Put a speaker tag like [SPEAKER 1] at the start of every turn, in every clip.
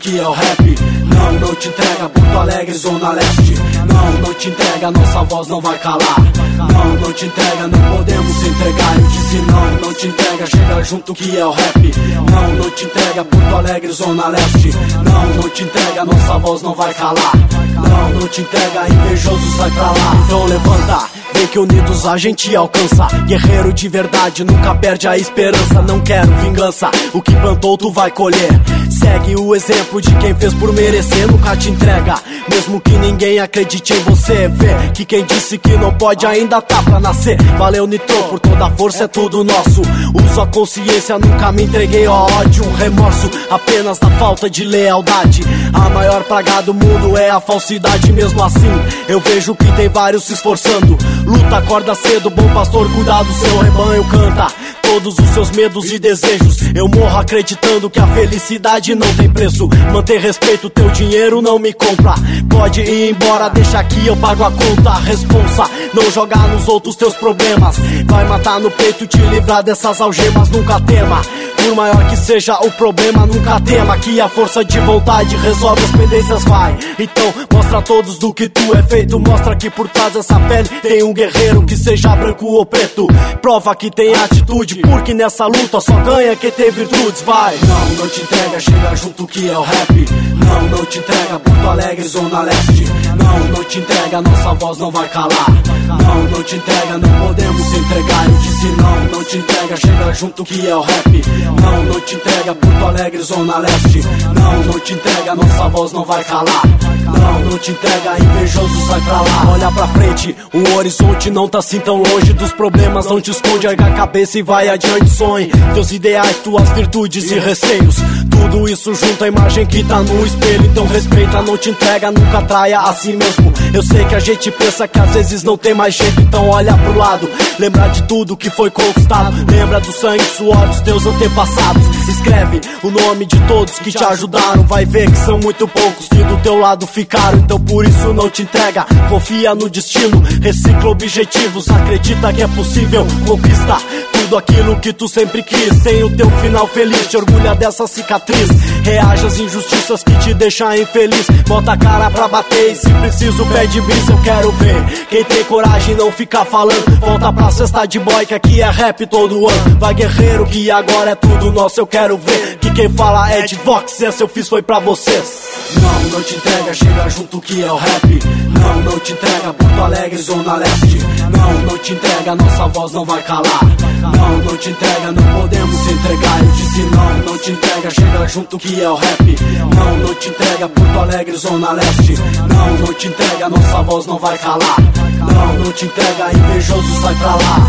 [SPEAKER 1] que é o rap. Não te entrega Porto Alegre, Zona Leste. Não te entrega, nossa voz não vai calar. Não te entrega, não podemos se entregar. Eu disse não te entrega, chega junto que é o rap. Não te entrega Porto Alegre, Zona Leste. Não te entrega, nossa voz não vai calar. Não te entrega, invejoso sai pra lá. Então levanta, vem que unidos a gente alcança. Guerreiro de verdade, nunca perde a esperança. Não quero vingança, o que plantou tu vai colher. Segue o exemplo de quem fez por merecer. Nunca te entrega, mesmo que ninguém acredite em você. Vê que quem disse que não pode ainda tá pra nascer. Valeu Nitro, por toda a força é tudo nosso. Uso a consciência, nunca me entreguei ao ódio. Um remorso apenas da falta de lealdade. A maior praga do mundo é a falsidade. Mesmo assim, eu vejo que tem vários se esforçando. Luta, acorda cedo, bom pastor, cuida do seu rebanho, canta todos os seus medos e desejos. Eu morro acreditando que a felicidade não tem preço. Manter respeito, teu dinheiro não me compra. Pode ir embora, deixa aqui, eu pago a conta. Responsa, não jogar nos outros teus problemas. Vai matar no peito, te livrar dessas algemas. Nunca tema, por maior que seja o problema. Nunca tema, que a força de vontade resolve as pendências, vai. Então mostra a todos do que tu é feito. Mostra que por trás dessa pele tem um guerreiro, que seja branco ou preto. Prova que tem atitude, porque nessa luta só ganha quem tem virtudes, vai. Não te entrega, chega junto que é o rap. Não te entrega Porto Alegre, Zona Leste. Não te entrega, nossa voz não vai calar. Não te entrega, não podemos se entregar. Eu disse não te entrega, chega junto que é o rap. Não te entrega Porto Alegre, Zona Leste. Não te entrega, nossa voz não vai calar. Não te entrega, invejoso sai pra lá. Olha pra frente, o horizonte não tá assim tão longe dos problemas. Não te esconde, erga a cabeça e vai adiante, sonhe teus ideais, tuas virtudes e receios. Tudo isso junto à imagem que tá no espelho. Então respeita, não te entrega, nunca traia a si mesmo. Eu sei que a gente pensa que às vezes não tem mais jeito. Então olha pro lado, lembra de tudo que foi conquistado. Lembra do sangue e suor dos teus antepassados. Escreve o nome de todos que te ajudaram. Vai ver que são muito poucos que do teu lado ficaram. Então por isso não te entrega, confia no destino. Recicla objetivos, acredita que é possível. Conquista tudo aquilo que tu sempre quis. Tem o teu final feliz, te orgulha dessa cicatriz. Reage às injustiças que te deixam infeliz. Bota a cara pra bater e se preciso pede bis. Eu quero ver quem tem coragem não ficar falando. Volta pra cesta de boy que aqui é rap todo ano. Vai guerreiro que agora é tudo nosso. Eu quero ver que quem fala é de Vox. Essa eu fiz foi pra vocês. Não te entrega, chega junto que é o rap. Não te entrega Porto Alegre, Zona Leste. Não te entrega, nossa voz não vai calar. Não te entrega, não podemos se entregar. Eu disse não te entrega, chega junto que é o rap. Não te entrega Porto Alegre, Zona Leste. Não te entrega, nossa voz não vai calar. Não te entrega, invejoso sai pra lá.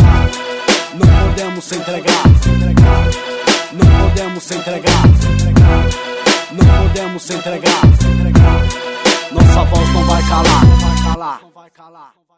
[SPEAKER 1] Não podemos se entregar. Não podemos se entregar. Não podemos se entregar. Nossa voz não vai calar.